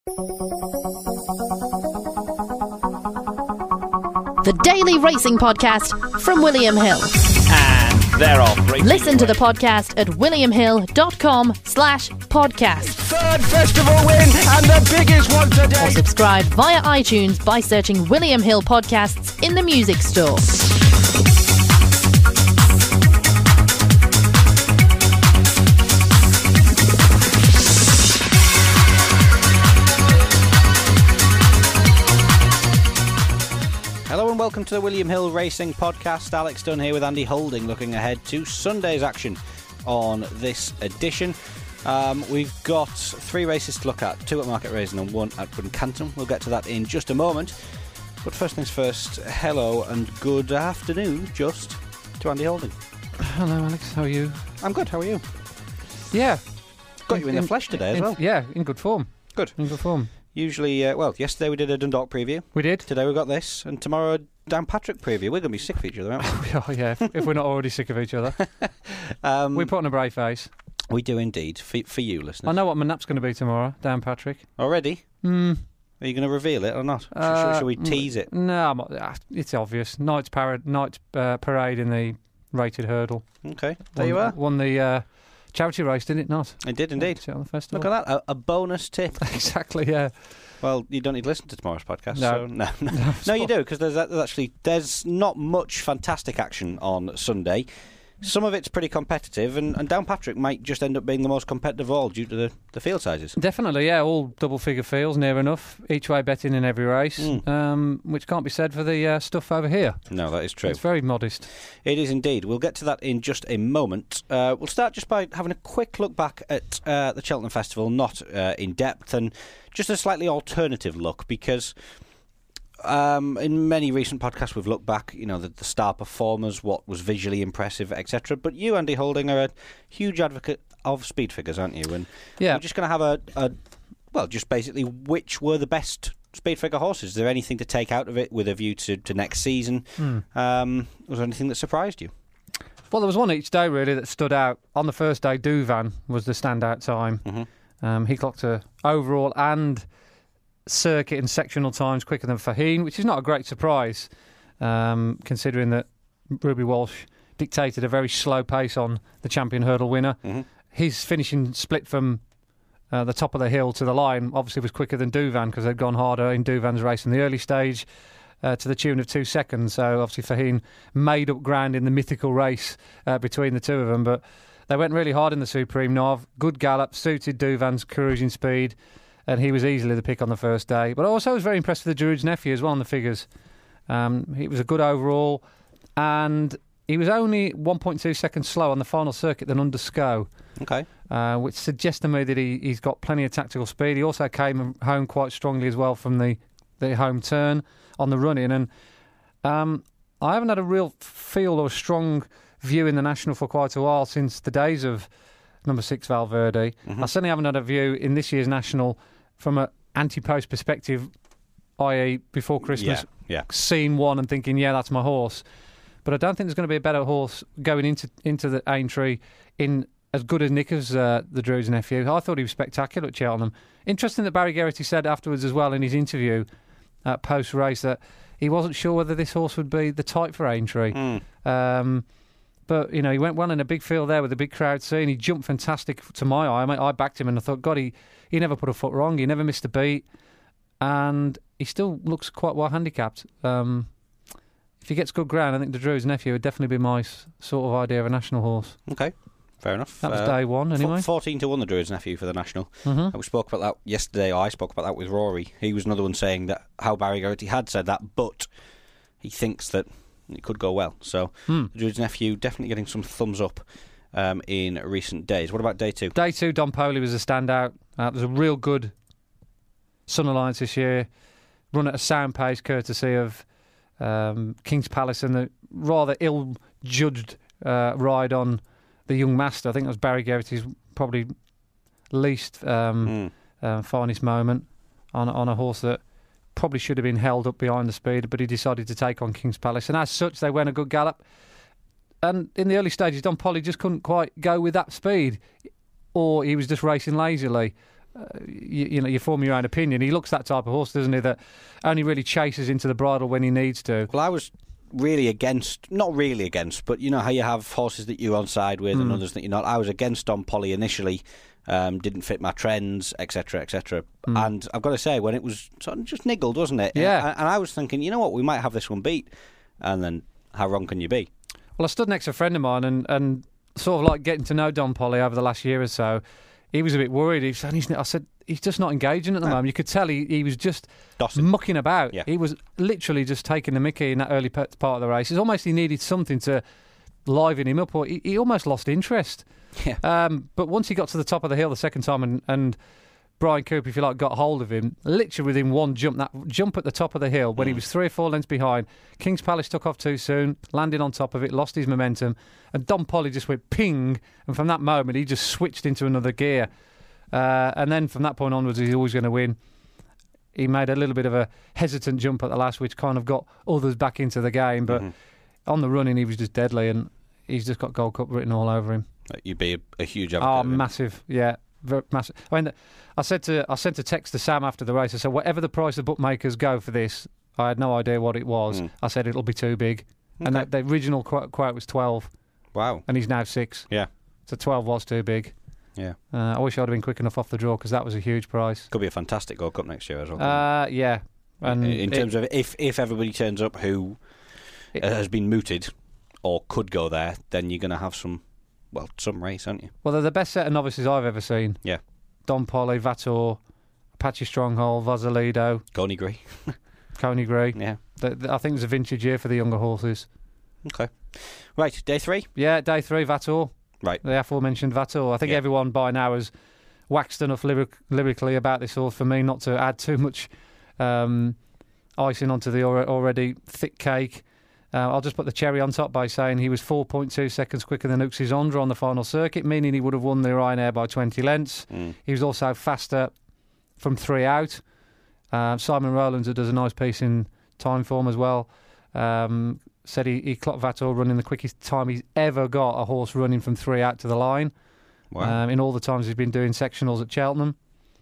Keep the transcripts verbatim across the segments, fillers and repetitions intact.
The Daily Racing Podcast from William Hill. And they're off. Racing Listen to away. the podcast at williamhill.com slash podcast. Third festival win and the biggest one today. Or subscribe via iTunes by searching William Hill Podcasts in the music store. Hello and welcome to the William Hill Racing Podcast. Alex Dunn here with Andy Holding, looking ahead to Sunday's action on this edition. Um, we've got three races to look at, two at Market Rasen and one at Wincanton. We'll get to that in just a moment. But first things first, hello and good afternoon, just to Andy Holding. Hello, Alex. How are you? I'm good, how are you? Yeah. Got you in the flesh today as in- well. Yeah, in good form. Good. In good form. Usually, uh, well, yesterday we did a Dundalk preview. We did. Today we've got this, and tomorrow a Dan Patrick preview. We're going to be sick of each other, aren't we? We are, yeah, if, if we're not already sick of each other. um, We put on a brave face. we do indeed, for, for you listeners. I know what my nap's going to be tomorrow, Dan Patrick. Already? Mm, Are you going to reveal it or not? Sh- uh, sh- shall we tease it? No, I'm not, ah, it's obvious. Knight's parade, Knight's uh, parade in the rated hurdle. Okay, there won, you are. Won the uh, charity race, did it not? It did indeed. Sit on the festival. Look at that, a, a bonus tip. Exactly, yeah. Well, you don't need to listen to tomorrow's podcast. No. So no, no, no, you do, because there's, there's actually there's not much fantastic action on Sunday. Some of it's pretty competitive, and, and Downpatrick might just end up being the most competitive of all due to the, the field sizes. Definitely, yeah. All double-figure fields, near enough. Each way betting in every race, Mm. um, which can't be said for the uh, stuff over here. No, that is true. It's very modest. It is indeed. We'll get to that in just a moment. Uh, we'll start just by having a quick look back at uh, the Cheltenham Festival, not uh, in depth, and just a slightly alternative look, because um, in many recent podcasts we've looked back, you know, the, the star performers, what was visually impressive, et cetera. But you, Andy Holding, are a huge advocate of speed figures, aren't you? And Yeah. we're just going to have a, a, well, just basically which were the best speed figure horses. Is there anything to take out of it with a view to, to next season? Mm. Um, was there anything that surprised you? Well, there was one each day, really, that stood out. On the first day, Duvan was the standout time. Mm-hmm. Um, he clocked a overall and circuit and sectional times quicker than Faheen, which is not a great surprise, um, considering that Ruby Walsh dictated a very slow pace on the champion hurdle winner. Mm-hmm. His finishing split from uh, the top of the hill to the line obviously was quicker than Duvan, because they'd gone harder in Duvan's race in the early stage, uh, to the tune of two seconds. So obviously Faheen made up ground in the mythical race uh, between the two of them, but they went really hard in the Supreme Nov. Good gallop, suited Duvan's cruising speed, and he was easily the pick on the first day. But I also was very impressed with the Druid's Nephew as well on the figures. Um, he was a good overall, and he was only one point two seconds slow on the final circuit than under Sco, Okay. uh, which suggests to me that he, he's got plenty of tactical speed. He also came home quite strongly as well from the, the home turn on the run-in. And um, I haven't had a real feel or strong view in the National for quite a while, since the days of number six Valverde. Mm-hmm. I certainly haven't had a view in this year's National from an anti-post perspective, that is before Christmas, Yeah, yeah. seeing one and thinking, yeah, that's my horse. But I don't think there's going to be a better horse going into into the Aintree in as good as Nick as uh, the Druid's Nephew. I thought he was spectacular at Cheltenham. Interesting that Barry Geraghty said afterwards as well in his interview uh, post-race that he wasn't sure whether this horse would be the type for Aintree. Mm. Um, but, you know, he went well in a big field there with a big crowd scene. He jumped fantastic to my eye. I, mean, I backed him and I thought, God, he, he never put a foot wrong. He never missed a beat. And he still looks quite well handicapped. Um, if he gets good ground, I think the Druid's Nephew would definitely be my s- sort of idea of a national horse. Okay, fair enough. That was Uh, day one, anyway. f- fourteen to one, the Druid's Nephew for the National. Mm-hmm. And we spoke about that yesterday, or I spoke about that with Rory. He was another one saying that how Barry Geraghty had said that, but he thinks that it could go well. So Mm. the Druid's Nephew definitely getting some thumbs up um, in recent days. What about day two? Day two, Don Poli was a standout. Uh, it was a real good Sun Alliance this year. Run at a sound pace, courtesy of um, King's Palace, and the rather ill-judged uh, ride on the Young Master. I think that was Barry Geraghty's probably least um, Mm. uh, finest moment on on a horse that probably should have been held up behind the speed, but he decided to take on King's Palace, and as such, they went a good gallop. And in the early stages, Don Poli just couldn't quite go with that speed, or he was just racing lazily. uh, you, you know, you form your own opinion. He looks that type of horse, doesn't he? That only really chases into the bridle when he needs to. Well, I was really against, not really against, but you know how you have horses that you're on side with mm. and others that you're not. I was against Don Polly initially. Um, didn't fit my trends, et cetera, et cetera. Mm. And I've got to say, when it was sort of just niggled, wasn't it? Yeah. And, and I was thinking, you know what, we might have this one beat. And then, how wrong can you be? Well, I stood next to a friend of mine and, and sort of like getting to know Don Polly over the last year or so. He was a bit worried. He said, he's, I said, he's just not engaging at the no. moment. You could tell he, he was just Dossing. mucking about. Yeah. He was literally just taking the mickey in that early part of the race. It's almost he needed something to liven him up, or he, he almost lost interest. Yeah. Um, but once he got to the top of the hill the second time and, and Brian Cooper, if you like, got hold of him, literally within one jump, that jump at the top of the hill when mm. he was three or four lengths behind, King's Palace took off too soon, landed on top of it, lost his momentum, and Don Polly just went ping, and from that moment he just switched into another gear. Uh, and then from that point onwards, he's always going to win. He made a little bit of a hesitant jump at the last, which kind of got others back into the game, but mm-hmm. on the running he was just deadly, and he's just got Gold Cup written all over him. You'd be a, a huge advocate. Oh, massive, yeah, very massive. I mean, I said to I sent a text to Sam after the race. I said, whatever the price the bookmakers go for this, I had no idea what it was. Mm. I said it'll be too big, okay. and that, the original quote, quote was twelve. Wow, and he's now six. Yeah, so twelve was too big. Yeah, uh, I wish I'd have been quick enough off the draw because that was a huge price. Could be a fantastic Gold Cup next year as well. Uh, yeah, and in, in terms it, of if if everybody turns up who it, has been mooted or could go there, then you're going to have some. Well, some race, aren't you? Well, they're the best set of novices I've ever seen. Yeah. Don Polly, Vator, Apache Stronghold, Vazalido. Coneygree. Coneygree. Yeah. The, the, I think it's a vintage year for the younger horses. Okay. Right, day three? Yeah, day three, Vator. Right. The aforementioned Vator. I think yeah. everyone by now has waxed enough lyric, lyrically about this horse for me not to add too much um, icing onto the already thick cake. Uh, I'll just put the cherry on top by saying he was four point two seconds quicker than Uxie Zondra on the final circuit, meaning he would have won the Ryanair by twenty lengths. Mm. He was also faster from three out. Uh, Simon Rowlands, who does a nice piece in Time Form as well, um, said he, he clocked Vator running the quickest time he's ever got a horse running from three out to the line. Wow. Um, in all the times he's been doing sectionals at Cheltenham.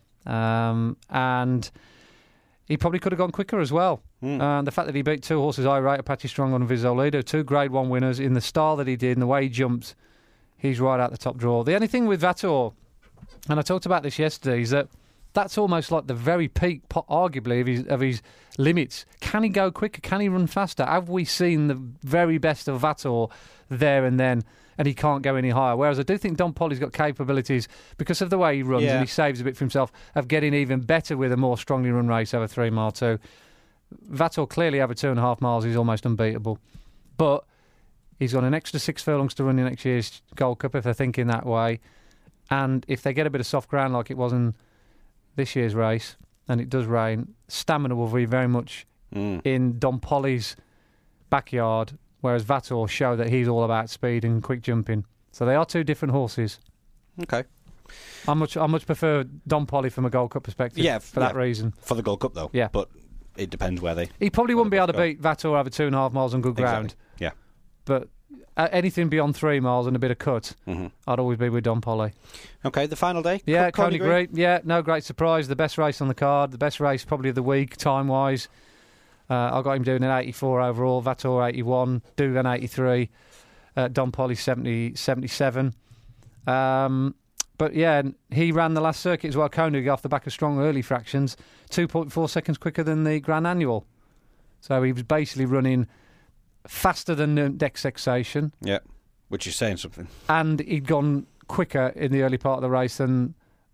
Um, and he probably could have gone quicker as well. Mm. Uh, the fact that he beat two horses I rate, Apache Stronghold and Vizolido, two Grade One winners in the style that he did and the way he jumped, he's right out the top draw. The only thing with Vator, and I talked about this yesterday, is that that's almost like the very peak, arguably, of his, of his limits. Can he go quicker? Can he run faster? Have we seen the very best of Vator there and then, and he can't go any higher? Whereas I do think Don Polly's got capabilities, because of the way he runs yeah. and he saves a bit for himself, of getting even better with a more strongly run race over three mile two. Vator clearly over two and a half miles, he's almost unbeatable. But he's got an extra six furlongs to run in next year's Gold Cup if they're thinking that way. And if they get a bit of soft ground like it was in this year's race, and it does rain, stamina will be very much mm. in Don Polly's backyard, whereas Vator show that he's all about speed and quick jumping. So they are two different horses. Okay. I much I much prefer Don Polly from a Gold Cup perspective yeah, for yeah. that reason. For the Gold Cup, though. Yeah. But it depends where they... He probably wouldn't be able to beat Vator over two and a half miles on good ground. Exactly. Yeah. But uh, anything beyond three miles and a bit of cut, mm-hmm. I'd always be with Don Polly. Okay, the final day? Yeah, Coneygree. Yeah, no great surprise. The best race on the card. The best race probably of the week, time-wise. Uh, I got him doing an eighty-four overall, Vator eighty-one, Dugan eighty-three, uh, Don Polly seventy, seventy-seven. Um... But yeah, he ran the last circuit as well, Koenig, off the back of strong early fractions, two point four seconds quicker than the Grand Annual. So he was basically running faster than Dex Sexation. Yeah, which is saying something. And he'd gone quicker in the early part of the race than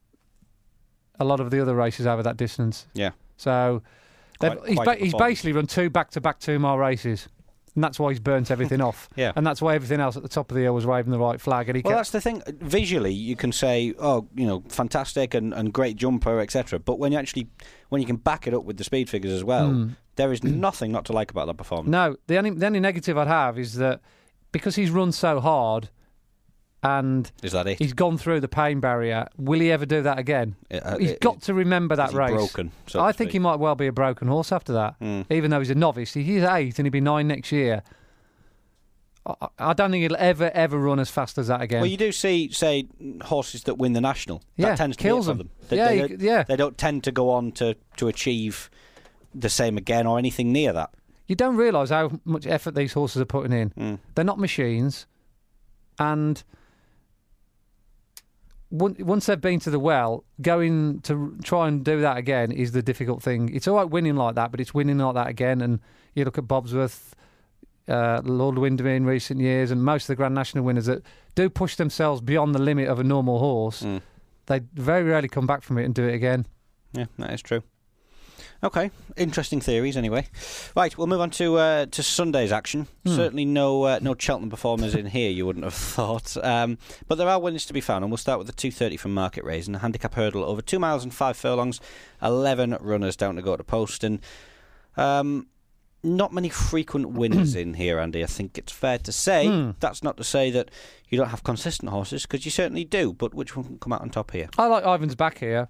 a lot of the other races over that distance. Yeah. So quite, he's, quite ba- he's basically run two back-to-back two-mile races. And that's why he's burnt everything off. Yeah. And that's why everything else at the top of the hill was waving the right flag. And he well, kept... that's the thing. Visually, you can say, oh, you know, fantastic and, and great jumper, et cetera. But when you actually, when you can back it up with the speed figures as well, mm. there is nothing not to like about that performance. No, the only, the only negative I'd have is that because he's run so hard and is that it? he's gone through the pain barrier, will he ever do that again? It, uh, he's it, got it, to remember that is he race. Broken, so I think he might well be a broken horse after that. Mm. Even though he's a novice. He's eight and he'll be nine next year. I, I don't think it'll ever, ever run as fast as that again. Well, you do see, say, horses that win the National. Yeah, that tends to kills be it for them. them. They, yeah, they, you, don't, yeah. they don't tend to go on to, to achieve the same again or anything near that. You don't realise how much effort these horses are putting in. Mm. They're not machines, and once they've been to the well, going to try and do that again is the difficult thing. It's all right winning like that, but it's winning like that again. And you look at Bobsworth, uh, Lord Windermere in recent years, and most of the Grand National winners that do push themselves beyond the limit of a normal horse, mm. they very rarely come back from it and do it again. Yeah, that is true. Okay, interesting theories anyway. Right, we'll move on to uh, to Sunday's action. Hmm. Certainly no uh, no Cheltenham performers in here, you wouldn't have thought. Um, but there are winners to be found, and we'll start with the two thirty from Market Rasen. A handicap hurdle over two miles and five furlongs, eleven runners down to go to post. And um, not many frequent winners in here, Andy, I think it's fair to say. Hmm. That's not to say that you don't have consistent horses, because you certainly do. But which one can come out on top here? I like Ivan's back here.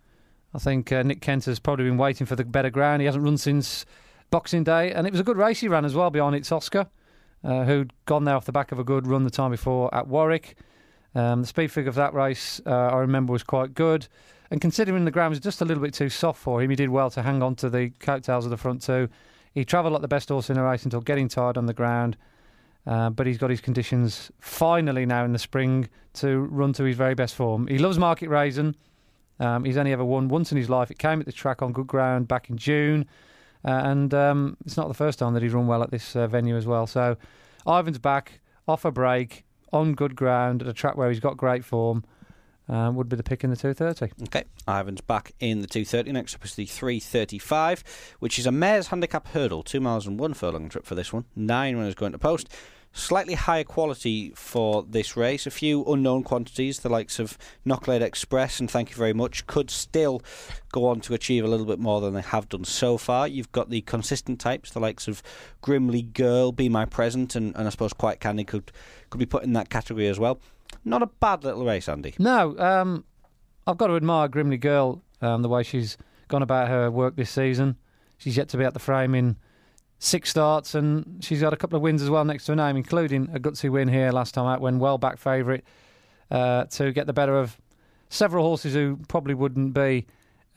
I think uh, Nick Kent has probably been waiting for the better ground. He hasn't run since Boxing Day, and it was a good race he ran as well behind It's Oscar, uh, who'd gone there off the back of a good run the time before at Warwick. Um, the speed figure of that race, uh, I remember, was quite good. And considering the ground was just a little bit too soft for him, he did well to hang on to the coattails of the front two. He travelled like the best horse in the race until getting tired on the ground. Uh, but he's got his conditions finally now in the spring to run to his very best form. He loves Market Rasen. Um, he's only ever won once in his life. It came at the track on good ground back in June. Uh, and um, it's not the first time that he's run well at this uh, venue as well. So Ivan's back, off a break, on good ground, at a track where he's got great form. Uh, would be the pick in the two thirty. Okay, Ivan's back in the two thirty. Next up is the three thirty-five, which is a mare's handicap hurdle. Two miles and one furlong trip for this one. Nine runners going to post. Slightly higher quality for this race. A few unknown quantities, the likes of Knocklade Express and Thank You Very Much, could still go on to achieve a little bit more than they have done so far. You've got the consistent types, the likes of Grimly Girl, Be My Present, and, and I suppose Quite Candy could, could be put in that category as well. Not a bad little race, Andy. No, um, I've got to admire Grimly Girl, um, the way she's gone about her work this season. She's yet to be at the frame in six starts, and she's got a couple of wins as well next to her name, including a gutsy win here last time out when well back favourite uh, to get the better of several horses who probably wouldn't be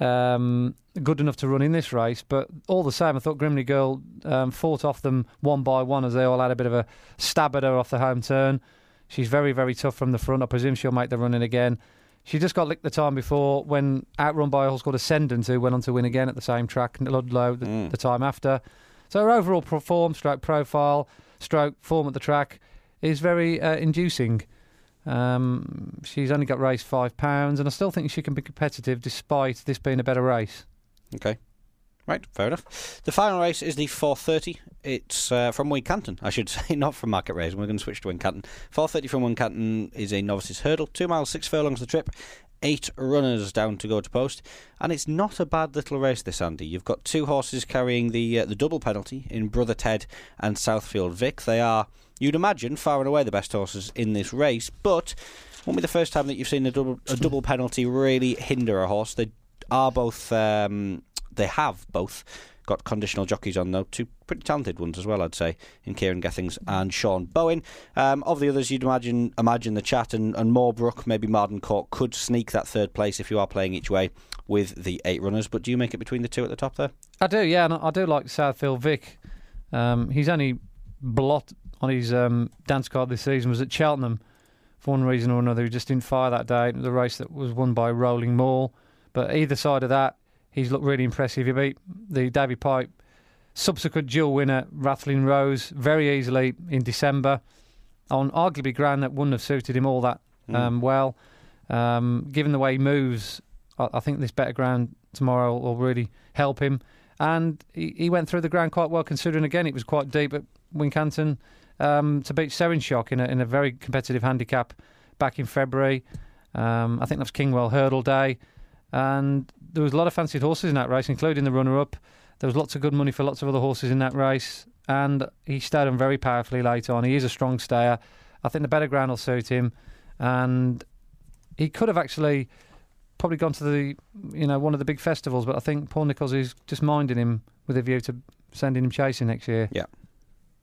um, good enough to run in this race. But all the same, I thought Grimly Girl um, fought off them one by one as they all had a bit of a stab at her off the home turn. She's very, very tough from the front. I presume she'll make the running again. She just got licked the time before when outrun by a horse called Ascendant, who went on to win again at the same track, Ludlow, the, mm. the time after. So her overall form, stroke profile, stroke form at the track is very uh, inducing. Um, she's only got raced five pounds, and I still think she can be competitive despite this being a better race. Okay. Right, fair enough. The final race is the four thirty. It's uh, from Wincanton, I should say, not from Market Rasen. We're going to switch to Wincanton. four thirty from Wincanton is a novice's hurdle. Two miles, six furlongs the trip. Eight runners down to go to post, and it's not a bad little race this, Andy. You've got two horses carrying the uh, the double penalty in Brother Ted and Southfield Vic. They are, you'd imagine, far and away the best horses in this race, but won't be the first time that you've seen a double a double penalty really hinder a horse. They are both, um, they have both got conditional jockeys on, though. Two pretty talented ones as well, I'd say, in Kieran Gethings and Sean Bowen. Um, of the others, you'd imagine imagine the chat and, and Moorbrook, maybe Marden Court, could sneak that third place if you are playing each way with the eight runners. But do you make it between the two at the top there? I do, yeah, and I do like Southfield Vic. Um, he's only blot on his um, dance card this season was at Cheltenham. For one reason or another, he just didn't fire that day. It was a race that was won by Rolling Mall. But either side of that, he's looked really impressive. He beat the Davy Pipe subsequent dual winner, Rathling Rose, very easily in December on arguably ground that wouldn't have suited him all that um, mm. well. Um, given the way he moves, I, I think this better ground tomorrow will really help him. And he, he went through the ground quite well, considering, again, it was quite deep at Wincanton um, to beat Serenshock in a, in a very competitive handicap back in February. Um, I think that was Kingwell Hurdle Day. And there was a lot of fancied horses in that race, including the runner-up. There was lots of good money for lots of other horses in that race, and he stayed on very powerfully late on. He is a strong stayer. I think the better ground will suit him, and he could have actually probably gone to the, you know, one of the big festivals, but I think Paul Nicholls is just minding him with a view to sending him chasing next year. Yeah.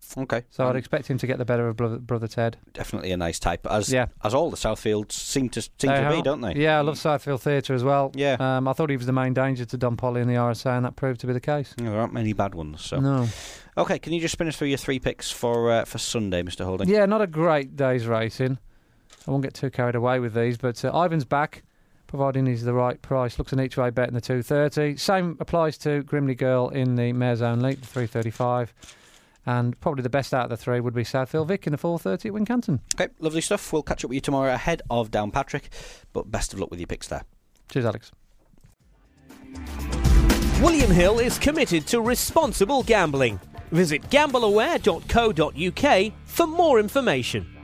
Okay. So um, I'd expect him to get the better of Brother, Brother Ted. Definitely a nice type, as Yeah. as all the Southfields seem to seem They to be, are. don't they? Yeah, I love Southfield Theatre as well. Yeah. Um, I thought he was the main danger to Don Polly in the R S A, and that proved to be the case. Yeah, there aren't many bad ones. So. No. Okay, can you just spin us through your three picks for uh, for Sunday, Mister Holding? Yeah, not a great day's racing. I won't get too carried away with these, but uh, Ivan's back, providing he's the right price. Looks an each way bet in the two thirty. Same applies to Grimley Girl in the Mares Only, the three thirty-five. And probably the best out of the three would be Southfield Vic in the four thirty at Wincanton. Okay, lovely stuff. We'll catch up with you tomorrow ahead of Downpatrick, but best of luck with your picks there. Cheers, Alex. William Hill is committed to responsible gambling. Visit gambleaware dot co dot uk for more information.